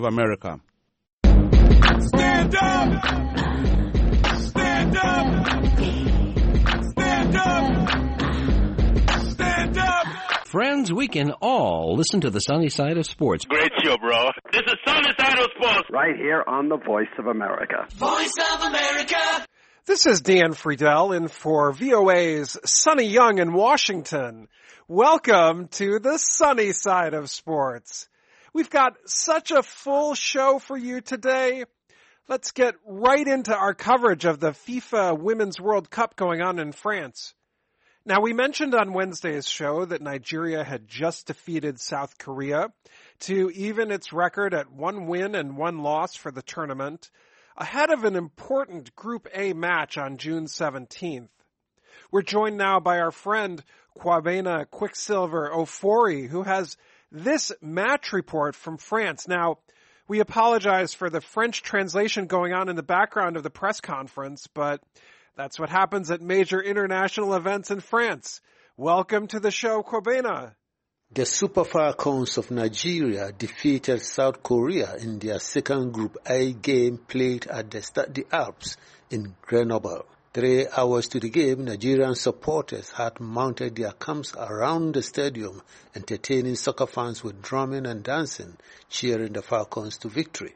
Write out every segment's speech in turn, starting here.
America. Stand up! Stand up! Stand up! Stand up! Friends, we can all listen to the sunny side of sports. Great show, bro. This is Sunny Side of Sports. Right here on the Voice of America. Voice of America! This is Dan Friedel in for VOA's Sonny Young in Washington. Welcome to the sunny side of sports. We've got such a full show for you today. Let's get right into our coverage of the FIFA Women's World Cup going on in France. Now, we mentioned on Wednesday's show that Nigeria had just defeated South Korea to even its record at 1 win and 1 loss for the tournament, ahead of an important Group A match on June 17th. We're joined now by our friend Kwabena Quicksilver Ofori, who has this match report from France. Now, we apologize for the French translation going on in the background of the press conference, but that's what happens at major international events in France. Welcome to the show, Kwabena. The Super Falcons of Nigeria defeated South Korea in their second Group A game played at the Stade des Alpes in Grenoble. 3 hours to the game, Nigerian supporters had mounted their camps around the stadium, entertaining soccer fans with drumming and dancing, cheering the Falcons to victory.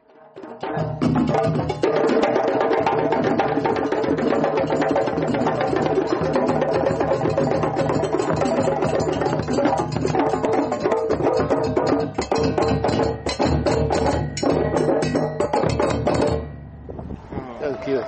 Thank you.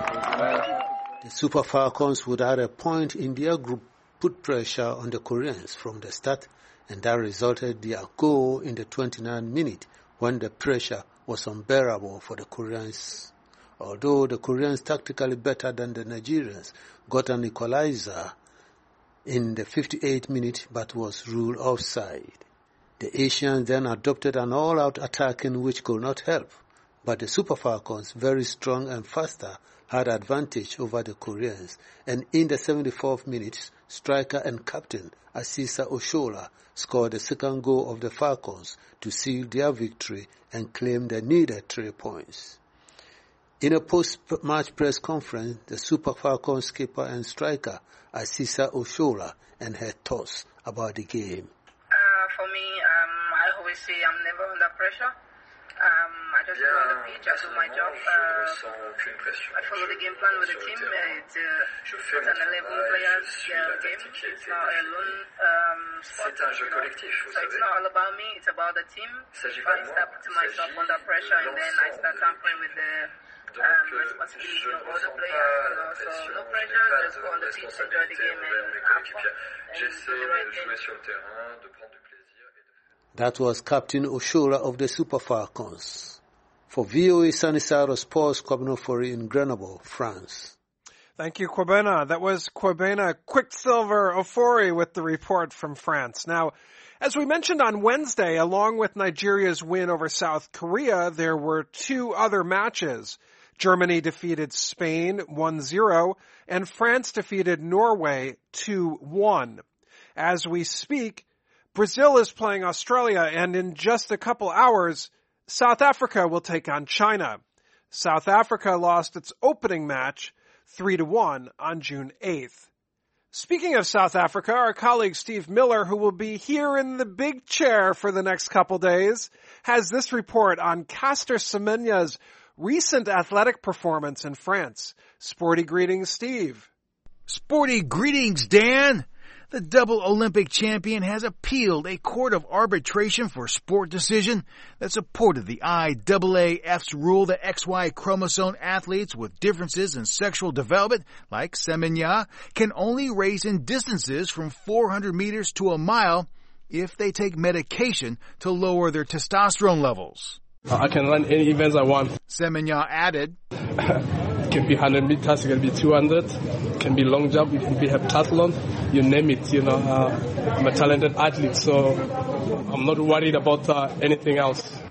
The Super Falcons would add a point in their group, put pressure on the Koreans from the start, and that resulted their goal in the 29th minute when the pressure was unbearable for the Koreans. Although the Koreans, tactically better than the Nigerians, got an equalizer in the 58th minute but was ruled offside. The Asians then adopted an all-out attacking which could not help, but the Super Falcons, very strong and faster, had advantage over the Koreans, and in the 74th minute, striker and captain Asisa Oshola scored the second goal of the Falcons to seal their victory and claim the needed 3 points. In a post-match press conference, the Super Falcons skipper and striker Asisa Oshola and her thoughts about the game. For me, I always say I'm never under pressure. I just go on the pitch, I do my job. I follow the game plan with the team. It's an 11 players game. It's not a lone sport. So it's not all about me, it's about the team. If I start putting myself under pressure and then I start tampering with the responsibility of all the players. So no pressure, just go on the pitch, enjoy the game and have fun. And do the right thing. That was Captain Oshola of the Super Falcons. For VOA Sunny Side of Sports, Kwabena Ofori in Grenoble, France. Thank you, Kwabena. That was Kwabena Quicksilver Ofori with the report from France. Now, as we mentioned on Wednesday, along with Nigeria's win over South Korea, there were 2 other matches. Germany defeated Spain 1-0, and France defeated Norway 2-1. As we speak, Brazil is playing Australia, and in just a couple hours, South Africa will take on China. South Africa lost its opening match 3-1 on June 8th. Speaking of South Africa, our colleague Steve Miller, who will be here in the big chair for the next couple days, has this report on Caster Semenya's recent athletic performance in France. Sporty greetings, Steve. Sporty greetings, Dan. The double Olympic champion has appealed a court of arbitration for sport decision that supported the IAAF's rule that XY chromosome athletes with differences in sexual development, like Semenya, can only race in distances from 400 meters to a mile if they take medication to lower their testosterone levels. I can run any events I want. Semenya added, It can be 100 meters, it can be 200, it can be long jump, it can be heptathlon, you name it, I'm a talented athlete, so I'm not worried about anything else.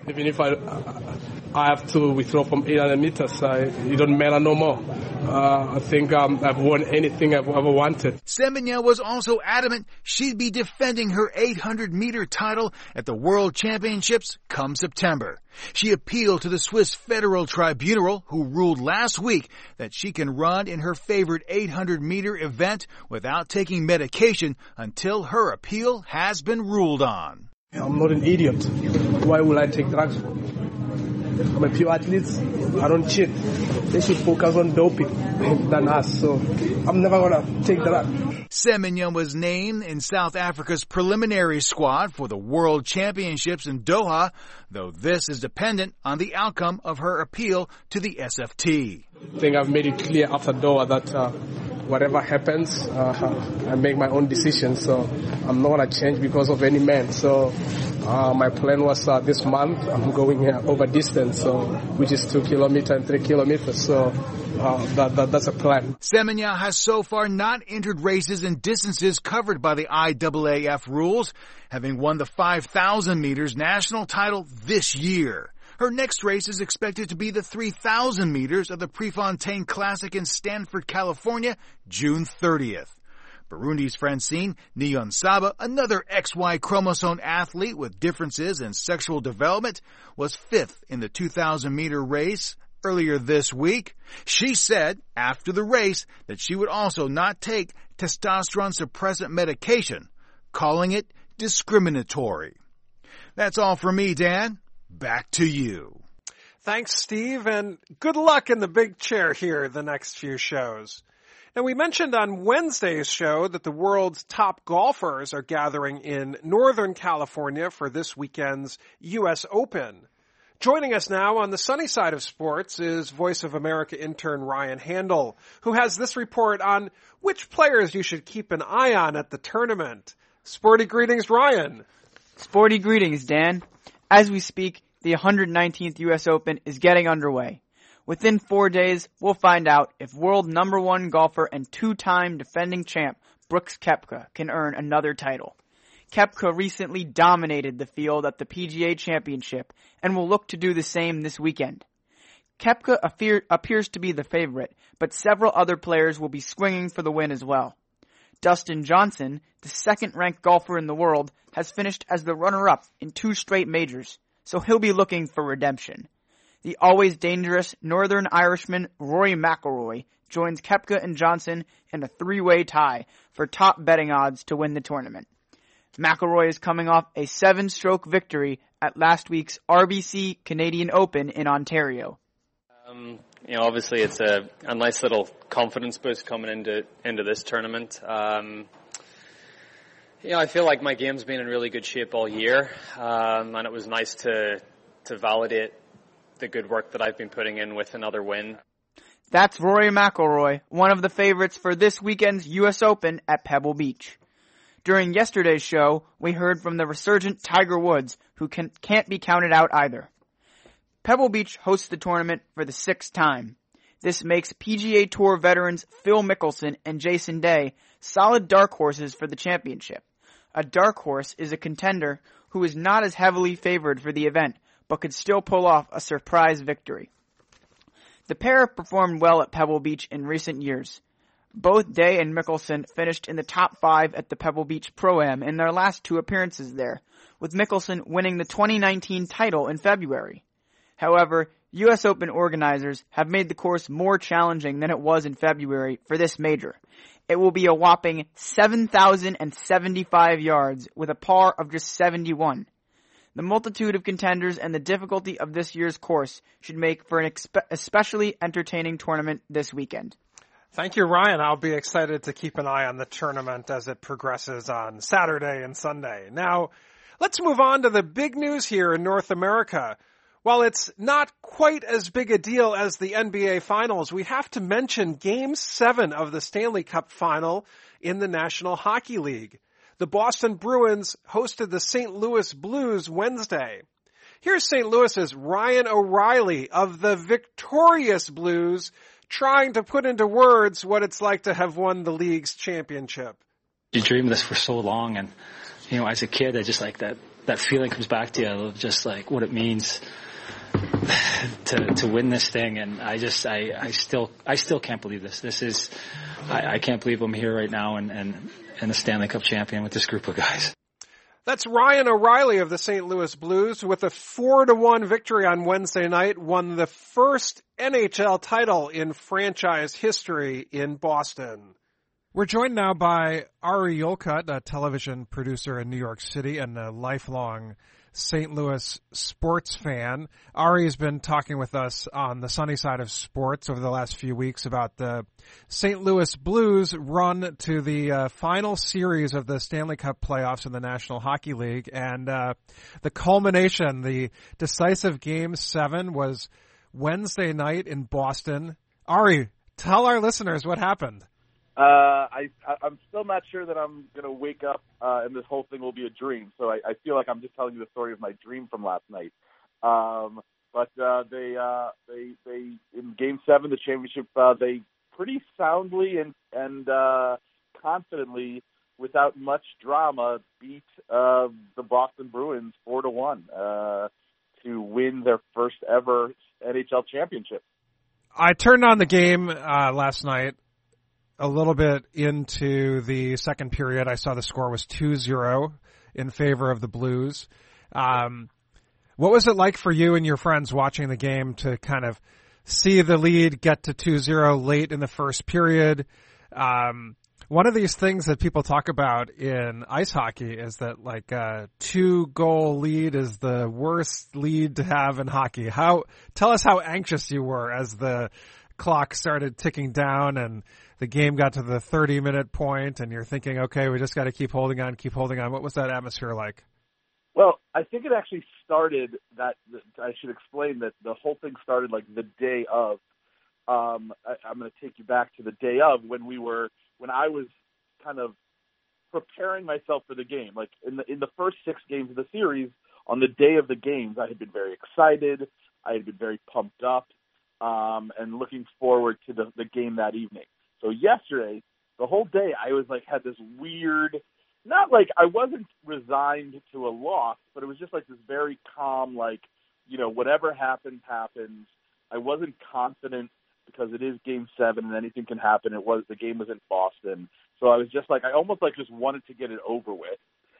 Even if I have to withdraw from 800 meters, it don't matter no more. I think I've won anything I've ever wanted. Semenya was also adamant she'd be defending her 800-meter title at the World Championships come September. She appealed to the Swiss Federal Tribunal, who ruled last week that she can run in her favorite 800-meter event without taking medication until her appeal has been ruled on. I'm not an idiot. Why would I take drugs? I'm a pure athlete. I don't cheat. They should focus on doping than us. So I'm never going to take drugs. Semenya was named in South Africa's preliminary squad for the World Championships in Doha, though this is dependent on the outcome of her appeal to the SFT. I think I've made it clear after Doha that whatever happens, I make my own decision. So I'm not going to change because of any man. So my plan was this month I'm going over distance, which is 2 kilometers and 3 kilometers. So that's a plan. Semenya has so far not entered races in distances covered by the IAAF rules, having won the 5,000 meters national title this year. Her next race is expected to be the 3,000 meters of the Prefontaine Classic in Stanford, California, June 30th. Burundi's Francine Niyonsaba, another XY chromosome athlete with differences in sexual development, was 5th in the 2,000-meter race earlier this week. She said after the race that she would also not take testosterone suppressant medication, calling it discriminatory. That's all for me, Dan. Back to you. Thanks, Steve, and good luck in the big chair here the next few shows. Now, we mentioned on Wednesday's show that the world's top golfers are gathering in Northern California for this weekend's U.S. Open. Joining us now on the sunny side of sports is Voice of America intern Ryan Handel, who has this report on which players you should keep an eye on at the tournament. Sporty greetings, Ryan. Sporty greetings, Dan. As we speak, the 119th U.S. Open is getting underway. Within 4 days, we'll find out if world number one golfer and two-time defending champ Brooks Koepka can earn another title. Koepka recently dominated the field at the PGA Championship and will look to do the same this weekend. Koepka appears to be the favorite, but several other players will be swinging for the win as well. Dustin Johnson, the second-ranked golfer in the world, has finished as the runner-up in 2 straight majors, so he'll be looking for redemption. The always dangerous Northern Irishman Rory McIlroy joins Koepka and Johnson in a 3-way tie for top betting odds to win the tournament. McIlroy is coming off a 7-stroke victory at last week's RBC Canadian Open in Ontario. Obviously it's a nice little confidence boost coming into this tournament. I feel like my game's been in really good shape all year, and it was nice to validate the good work that I've been putting in with another win. That's Rory McIlroy, one of the favorites for this weekend's U.S. Open at Pebble Beach. During yesterday's show, we heard from the resurgent Tiger Woods, who can't be counted out either. Pebble Beach hosts the tournament for the 6th time. This makes PGA Tour veterans Phil Mickelson and Jason Day solid dark horses for the championship. A dark horse is a contender who is not as heavily favored for the event, but could still pull off a surprise victory. The pair have performed well at Pebble Beach in recent years. Both Day and Mickelson finished in the top 5 at the Pebble Beach Pro-Am in their last 2 appearances there, with Mickelson winning the 2019 title in February. However, U.S. Open organizers have made the course more challenging than it was in February for this major. It will be a whopping 7,075 yards with a par of just 71. The multitude of contenders and the difficulty of this year's course should make for an especially entertaining tournament this weekend. Thank you, Ryan. I'll be excited to keep an eye on the tournament as it progresses on Saturday and Sunday. Now, let's move on to the big news here in North America. While it's not quite as big a deal as the NBA Finals, we have to mention Game 7 of the Stanley Cup Final in the National Hockey League. The Boston Bruins hosted the St. Louis Blues Wednesday. Here's St. Louis's Ryan O'Reilly of the victorious Blues trying to put into words what it's like to have won the league's championship. You dream this for so long, and as a kid, I just like that that feeling comes back to you of just like what it means to win this thing. And I still can't believe this. This is, I can't believe I'm here right now and a Stanley Cup champion with this group of guys. That's Ryan O'Reilly of the St. Louis Blues with a 4-1 victory on Wednesday night, won the first NHL title in franchise history in Boston. We're joined now by Ari Yolkut, a television producer in New York City and a lifelong St. Louis sports fan. Ari's been talking with us on the sunny side of sports over the last few weeks about the St. Louis Blues run to the final series of the Stanley Cup playoffs in the National Hockey League. And the culmination, the decisive Game 7 was Wednesday night in Boston. Ari, tell our listeners what happened. I'm still not sure that I'm going to wake up and this whole thing will be a dream. So I feel like I'm just telling you the story of my dream from last night. But they in Game 7, the championship, they pretty soundly and confidently, without much drama, beat the Boston Bruins 4-1 to win their first ever NHL championship. I turned on the game last night. A little bit into the second period, I saw the score was 2-0 in favor of the Blues. What was it like for you and your friends watching the game to kind of see the lead get to 2-0 late in the first period? One of these things that people talk about in ice hockey is that like a 2-goal lead is the worst lead to have in hockey. Tell us how anxious you were as the clock started ticking down and the game got to the 30-minute point and you're thinking, okay, we just got to keep holding on. What was that atmosphere like? Well, I think it actually started I should explain that the whole thing started like the day of. I'm going to take you back to the day of when I was kind of preparing myself for the game. Like in the first 6 games of the series, on the day of the games, I had been very excited. I had been very pumped up and looking forward to the game that evening. So yesterday, the whole day, I was like, had this weird, not like I wasn't resigned to a loss, but it was just like this very calm, like, you know, whatever happens. I wasn't confident because it is Game 7 and anything can happen. The game was in Boston. So I was just like, I almost like just wanted to get it over with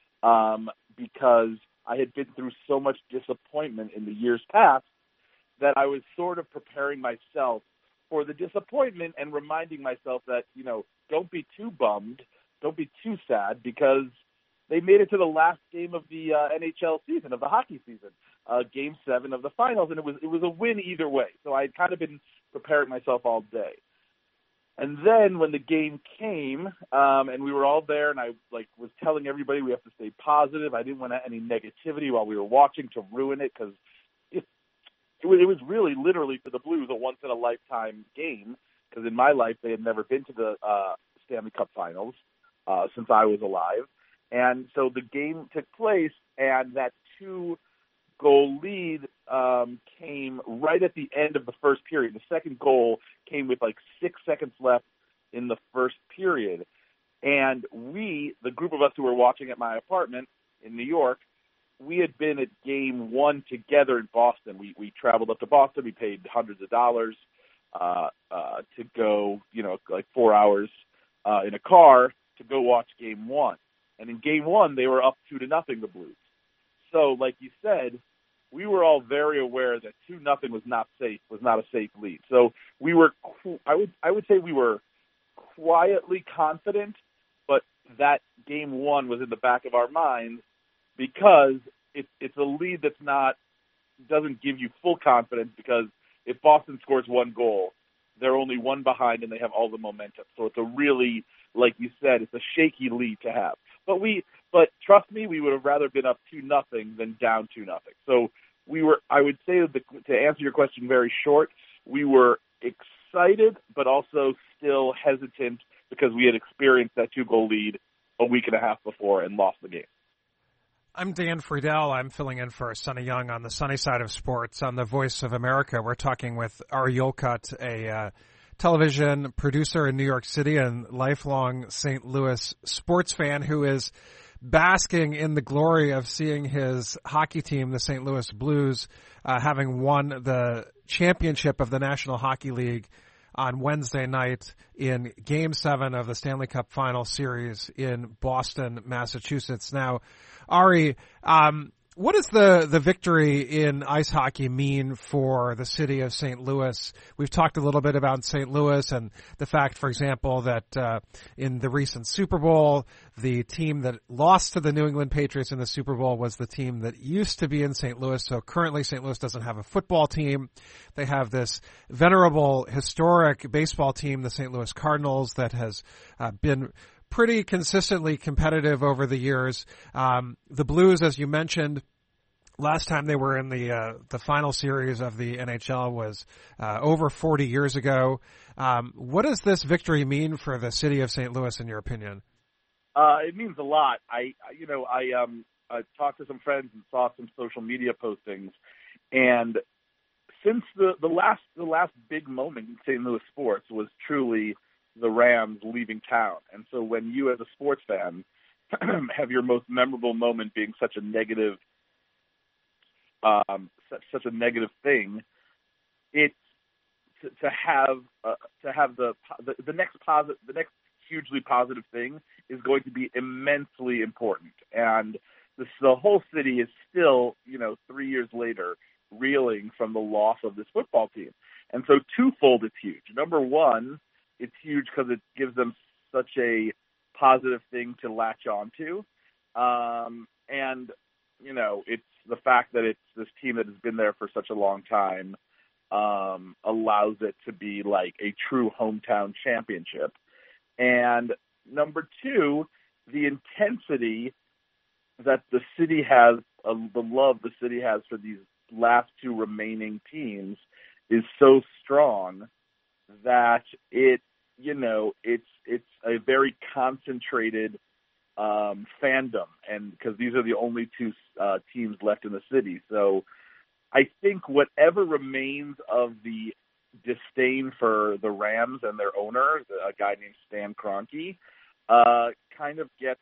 because I had been through so much disappointment in the years past that I was sort of preparing myself for the disappointment and reminding myself that, you know, don't be too bummed, don't be too sad, because they made it to the last game of the NHL season, of the hockey season, Game 7 of the finals, and it was a win either way. So I had kind of been preparing myself all day. And then when the game came, and we were all there, and I was telling everybody we have to stay positive. I didn't want any negativity while we were watching to ruin it, because it was really literally for the Blues a once-in-a-lifetime game, because in my life they had never been to the Stanley Cup Finals since I was alive. And so the game took place, and that 2-goal lead came right at the end of the first period. The second goal came with like 6 seconds left in the first period. And the group of us who were watching at my apartment in New York, we had been at Game 1 together in Boston. We traveled up to Boston. We paid hundreds of dollars to go, like 4 hours in a car to go watch Game 1. And in Game 1, they were up 2-0, the Blues. So, like you said, we were all very aware that 2-0 was not a safe lead. So we were, I would say we were quietly confident, but that Game 1 was in the back of our minds, because it's a lead that's doesn't give you full confidence, because if Boston scores 1 goal, they're only 1 behind and they have all the momentum. So it's a really, like you said, it's a shaky lead to have. But trust me, we would have rather been up 2-0 than down 2-0. So I would say to answer your question very short, we were excited, but also still hesitant because we had experienced that 2-goal lead a week and a half before and lost the game. I'm Dan Friedel. I'm filling in for Sonny Young on the sunny side of sports on the Voice of America. We're talking with Ari Yolkut, a television producer in New York City and lifelong St. Louis sports fan who is basking in the glory of seeing his hockey team, the St. Louis Blues, having won the championship of the National Hockey League on Wednesday night in Game 7 of the Stanley Cup Final Series in Boston, Massachusetts. Now, Ari, what does the victory in ice hockey mean for the city of St. Louis? We've talked a little bit about St. Louis and the fact, for example, that in the recent Super Bowl, the team that lost to the New England Patriots in the Super Bowl was the team that used to be in St. Louis. So currently St. Louis doesn't have a football team. They have this venerable, historic baseball team, the St. Louis Cardinals, that has been pretty consistently competitive over the years. The Blues, as you mentioned, last time they were in the final series of the NHL was over 40 years ago. What does this victory mean for the city of St. Louis, in your opinion? It means a lot. I talked to some friends and saw some social media postings, and since the last big moment in St. Louis sports was truly the Rams leaving town. And so when you as a sports fan have your most memorable moment being such a negative thing, it's to have the next hugely positive thing is going to be immensely important. And the whole city is still, 3 years later, reeling from the loss of this football team. And so twofold it's huge. Number one, it's huge because it gives them such a positive thing to latch on to. And, it's the fact that it's this team that has been there for such a long time allows it to be like a true hometown championship. And number two, the intensity that the city has, the love the city has for these last two remaining teams is so strong that it's a very concentrated fandom, and because these are the only two teams left in the city. So I think whatever remains of the disdain for the Rams and their owner, a guy named Stan Kroenke, kind of gets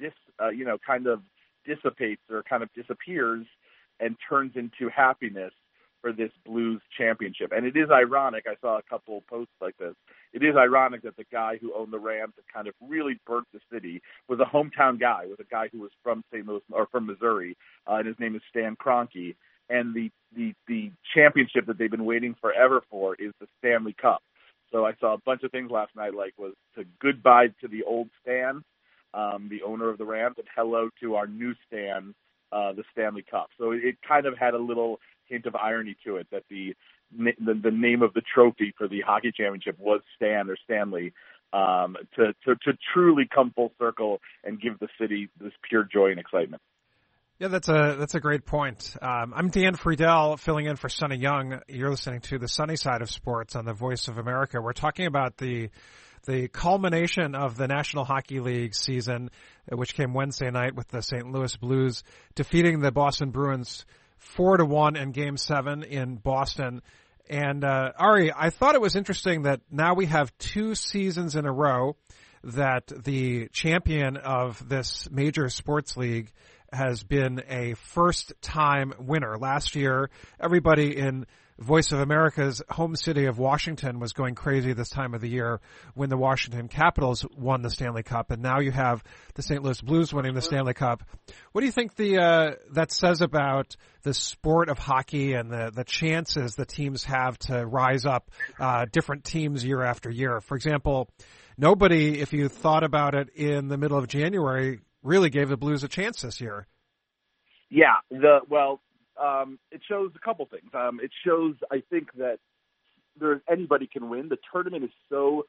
dissipates or kind of disappears and turns into happiness for this Blues championship. And it is ironic, I saw a couple posts like this, it is ironic that the guy who owned the Rams and kind of really burnt the city was a hometown guy, was a guy who was from St. Louis or from Missouri, and his name is Stan Kroenke. And the championship that they've been waiting forever for is the Stanley Cup. So I saw a bunch of things last night, like was to goodbye to the old Stan, the owner of the Rams, and hello to our new Stan, the Stanley Cup. So it kind of had a little hint of irony to it that the name of the trophy for the hockey championship was Stan or Stanley, to truly come full circle and give the city this pure joy and excitement. Yeah, that's a great point. I'm Dan Friedel, filling in for Sonny Young. You're listening to the Sunny Side of Sports on the Voice of America. We're talking about the culmination of the National Hockey League season, which came Wednesday night with the St. Louis Blues defeating the Boston Bruins 4-1 in Game 7 in Boston. And Ari, I thought it was interesting that now we have 2 seasons in a row that the champion of this major sports league has been a first-time winner. Last year, everybody in Voice of America's home city of Washington was going crazy this time of the year when the Washington Capitals won the Stanley Cup, and now you have the St. Louis Blues winning the Stanley Cup. What do you think that says about the sport of hockey and the chances the teams have to rise up different teams year after year? For example, nobody, if you thought about it in the middle of January, really gave the Blues a chance this year. Yeah, it shows a couple things. It shows, I think, that anybody can win. The tournament is so,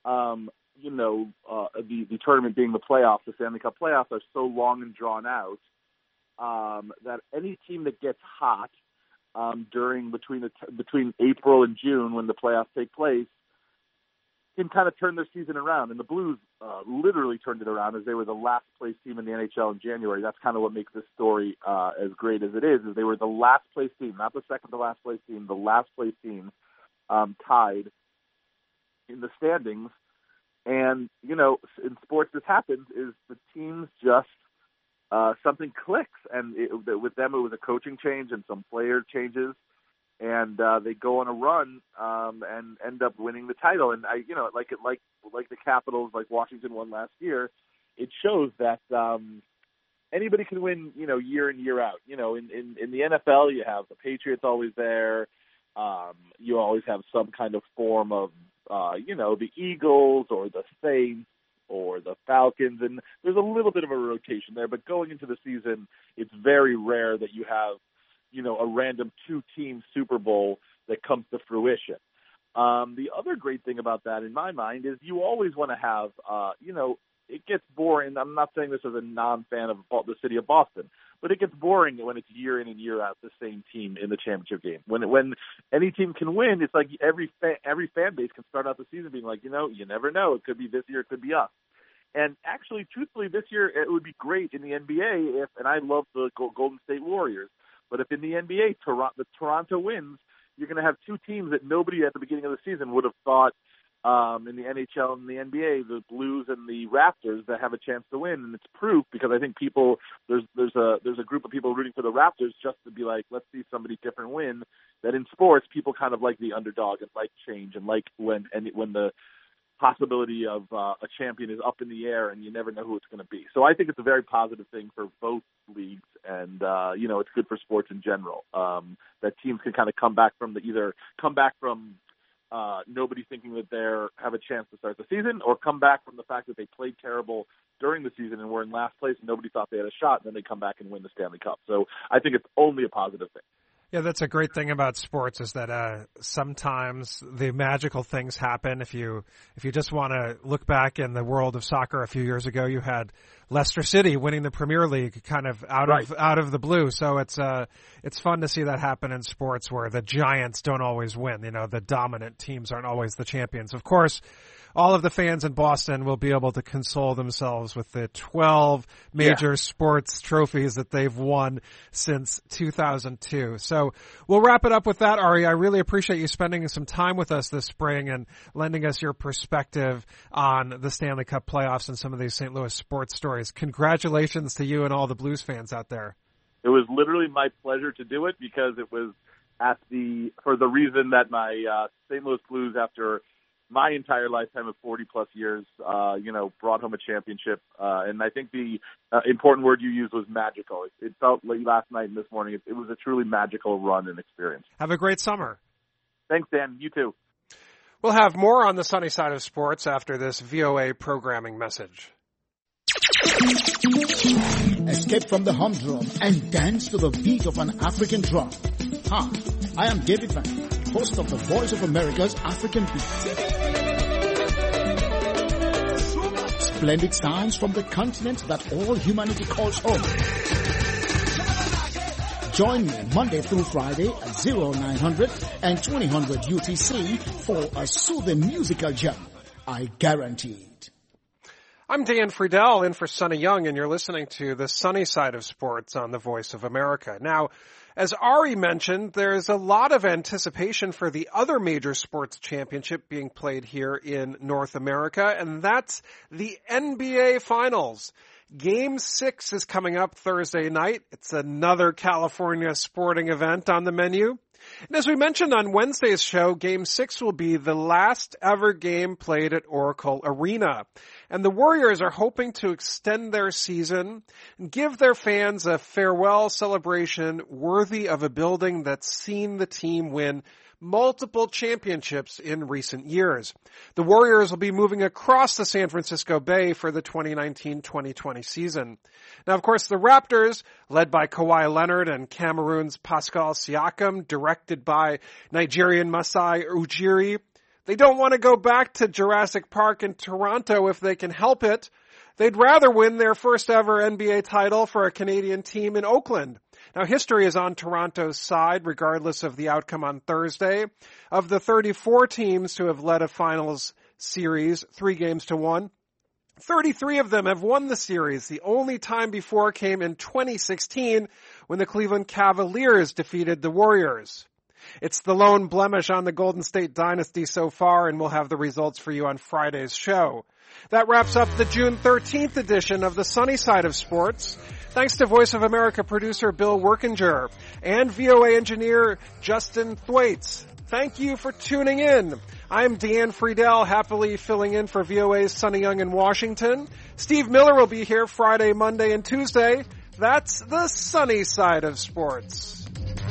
the tournament being the playoffs, the Stanley Cup playoffs are so long and drawn out that any team that gets hot between April and June when the playoffs take place can kind of turn their season around. And the Blues literally turned it around as they were the last place team in the NHL in January. That's kind of what makes this story as great as it is they were the last place team, not the second to last place team, the last place team tied in the standings. And, in sports this happens is the teams just something clicks. And with them, it was a coaching change and some player changes. And they go on a run and end up winning the title. And like the Capitals, like Washington won last year, it shows that anybody can win, year in, year out. In the NFL, you have the Patriots always there. You always have some kind of form of, the Eagles or the Saints or the Falcons, and there's a little bit of a rotation there. But going into the season, it's very rare that you have, a random two-team Super Bowl that comes to fruition. The other great thing about that, in my mind, is you always want to have, it gets boring. I'm not saying this as a non-fan of the city of Boston, but it gets boring when it's year in and year out the same team in the championship game. When any team can win, it's like every fan base can start out the season being like, you never know. It could be this year, it could be us. And actually, truthfully, this year it would be great in the NBA and I love the Golden State Warriors, but if in the NBA the Toronto wins, you're going to have two teams that nobody at the beginning of the season would have thought in the NHL and the NBA, the Blues and the Raptors, that have a chance to win. And it's proof, because I think there's a group of people rooting for the Raptors just to be like, let's see somebody different win. That in sports, people kind of like the underdog and like change and like when the possibility of a champion is up in the air and you never know who it's going to be. So I think it's a very positive thing for both leagues, and it's good for sports in general, that teams can kind of come back from nobody thinking that they have a chance to start the season, or come back from the fact that they played terrible during the season and were in last place and nobody thought they had a shot, and then they come back and win the Stanley Cup. So I think it's only a positive thing. Yeah, that's a great thing about sports, is that sometimes the magical things happen. If you just want to look back in the world of soccer, a few years ago you had Leicester City winning the Premier League kind of out of the blue. So it's fun to see that happen in sports, where the giants don't always win. The dominant teams aren't always the champions. Of course, all of the fans in Boston will be able to console themselves with the 12 major sports trophies that they've won since 2002. So we'll wrap it up with that, Ari. I really appreciate you spending some time with us this spring and lending us your perspective on the Stanley Cup playoffs and some of these St. Louis sports stories. Congratulations to you and all the Blues fans out there. It was literally my pleasure to do it, because it was for the reason that my St. Louis Blues, after my entire lifetime of 40-plus years, brought home a championship. And I think the important word you used was magical. It felt like last night and this morning, it was a truly magical run and experience. Have a great summer. Thanks, Dan. You too. We'll have more on the sunny side of sports after this VOA programming message. Escape from the humdrum and dance to the beat of an African drum. Hi, I am David Van, host of the Voice of America's African Beat. Splendid sounds from the continent that all humanity calls home. Join me Monday through Friday at 0900 and 2000 UTC for a soothing musical jam. I guarantee it. I'm Dan Friedel, in for Sonny Young, and you're listening to the sunny side of sports on the Voice of America. Now, as Ari mentioned, there's a lot of anticipation for the other major sports championship being played here in North America, and that's the NBA Finals. Game 6 is coming up Thursday night. It's another California sporting event on the menu. And as we mentioned on Wednesday's show, Game 6 will be the last ever game played at Oracle Arena. And the Warriors are hoping to extend their season and give their fans a farewell celebration worthy of a building that's seen the team win multiple championships in recent years. The Warriors will be moving across the San Francisco Bay for the 2019-2020 season. Now, of course, the Raptors, led by Kawhi Leonard and Cameroon's Pascal Siakam, directed by Nigerian Masai Ujiri, they don't want to go back to Jurassic Park in Toronto if they can help it. They'd rather win their first ever NBA title for a Canadian team in Oakland. Now, history is on Toronto's side, regardless of the outcome on Thursday. Of the 34 teams to have led a finals series, 3-1, 33 of them have won the series. The only time before came in 2016 when the Cleveland Cavaliers defeated the Warriors. It's the lone blemish on the Golden State dynasty so far, and we'll have the results for you on Friday's show. That wraps up the June 13th edition of the Sunny Side of Sports. Thanks to Voice of America producer Bill Workinger and VOA engineer Justin Thwaites. Thank you for tuning in. I'm Deanne Friedel, happily filling in for VOA's Sonny Young in Washington. Steve Miller will be here Friday, Monday, and Tuesday. That's the Sunny Side of Sports.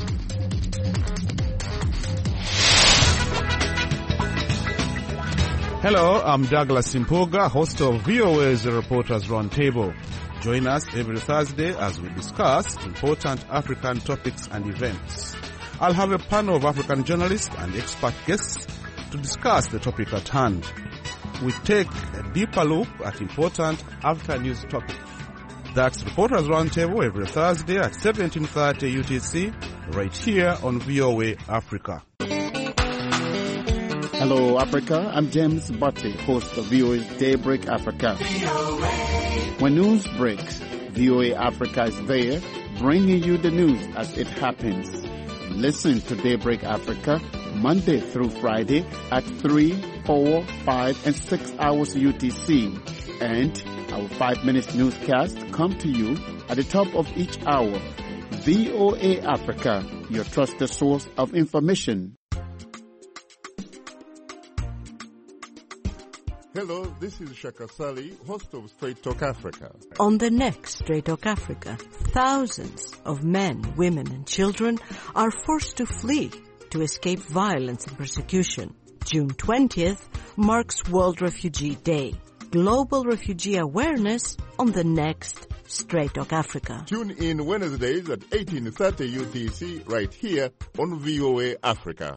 Hello, I'm Douglas Impoga, host of VOA's Reporters Roundtable. Join us every Thursday as we discuss important African topics and events. I'll have a panel of African journalists and expert guests to discuss the topic at hand. We take a deeper look at important African news topics. That's Reporters Roundtable every Thursday at 17:30 UTC, right here on VOA Africa. Hello, Africa. I'm James Butley, host of VOA's Daybreak Africa. When news breaks, VOA Africa is there, bringing you the news as it happens. Listen to Daybreak Africa Monday through Friday at 3, 4, 5, and 6 hours UTC. And our 5-minute newscast come to you at the top of each hour. VOA Africa, your trusted source of information. Hello, this is Shaka Sali, host of Straight Talk Africa. On the next Straight Talk Africa, thousands of men, women, and children are forced to flee to escape violence and persecution. June 20th marks World Refugee Day. Global refugee awareness on the next Straight Talk Africa. Tune in Wednesdays at 18:30 UTC right here on VOA Africa.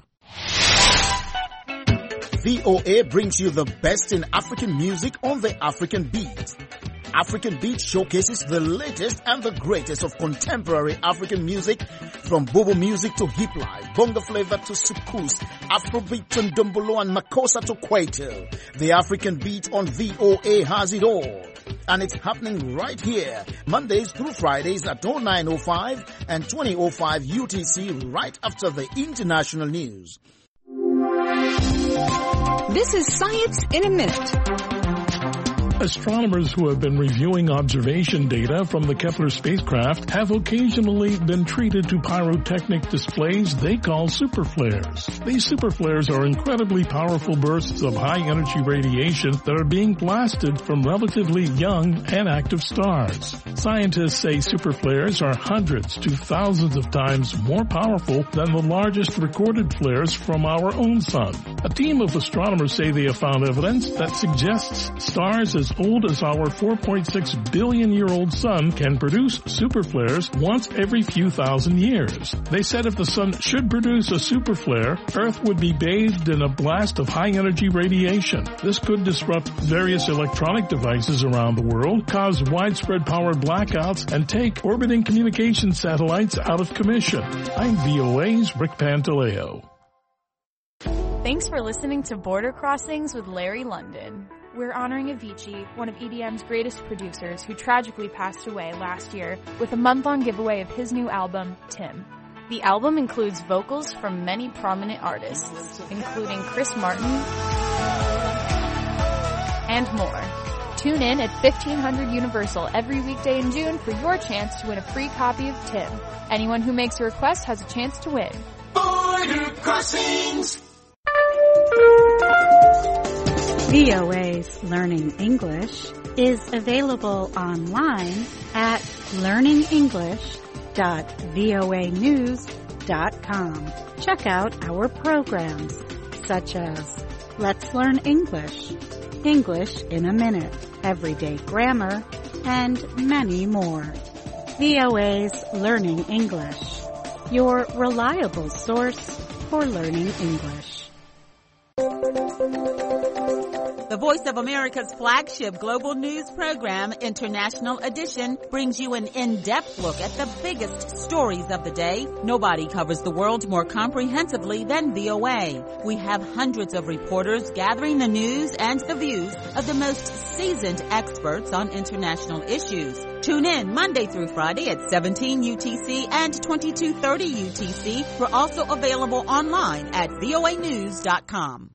VOA brings you the best in African music on the African Beat. African Beat showcases the latest and the greatest of contemporary African music, from Bobo music to hip life, bongo flavor to soukous, Afrobeat to Ndombolo and Makossa to Kwaito. The African Beat on VOA has it all. And it's happening right here, Mondays through Fridays at 09:05 and 20:05 UTC, right after the international news. This is Science in a Minute. Astronomers who have been reviewing observation data from the Kepler spacecraft have occasionally been treated to pyrotechnic displays they call superflares. These superflares are incredibly powerful bursts of high-energy radiation that are being blasted from relatively young and active stars. Scientists say superflares are hundreds to thousands of times more powerful than the largest recorded flares from our own sun. A team of astronomers say they have found evidence that suggests stars as old as our 4.6 billion-year-old sun can produce superflares once every few thousand years. They said if the sun should produce a superflare, Earth would be bathed in a blast of high-energy radiation. This could disrupt various electronic devices around the world, cause widespread power blackouts, and take orbiting communication satellites out of commission. I'm VOA's Rick Pantaleo. Thanks for listening to Border Crossings with Larry London. We're honoring Avicii, one of EDM's greatest producers, who tragically passed away last year, with a month-long giveaway of his new album, Tim. The album includes vocals from many prominent artists, including Chris Martin and more. Tune in at 1500 Universal every weekday in June for your chance to win a free copy of Tim. Anyone who makes a request has a chance to win. Border Crossings! VOA's Learning English is available online at learningenglish.voanews.com. Check out our programs such as Let's Learn English, English in a Minute, Everyday Grammar, and many more. VOA's Learning English, your reliable source for learning English. The Voice of America's flagship global news program, International Edition, brings you an in-depth look at the biggest stories of the day. Nobody covers the world more comprehensively than VOA. We have hundreds of reporters gathering the news and the views of the most seasoned experts on international issues. Tune in Monday through Friday at 17 UTC and 2230 UTC. We're also available online at voanews.com.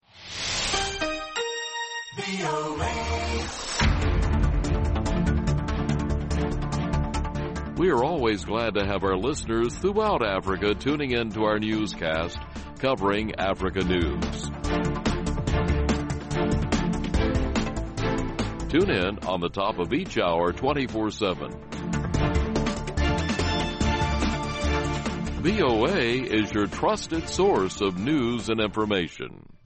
We are always glad to have our listeners throughout Africa tuning in to our newscast covering Africa news. Tune in on the top of each hour 24/7. VOA is your trusted source of news and information.